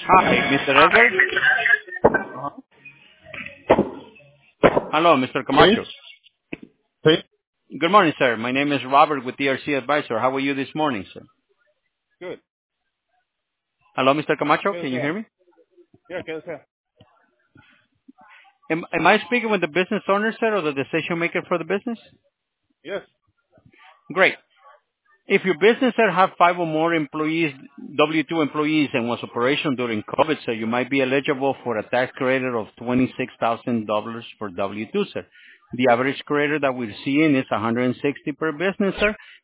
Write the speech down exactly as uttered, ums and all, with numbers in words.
Hi, Mister Edgar. Hello, Mister Sí, Camacho. sí, Good morning, sir. My name is Robert with D R C Advisor. How are you this morning, sir? good. Hello, Mister Camacho. ¿Qué Can you hear desea? me? Yeah, ¿qué desea? Am, am I speaking with the business owner, sir, or the decision maker for the business? Yes. Great. If your business sir have five or more employees, W two employees, and was operational during COVID, sir, you might be eligible for a tax credit of twenty-six thousand dollars for W two, sir. The average credit that we're seeing is one hundred sixty per business, sir,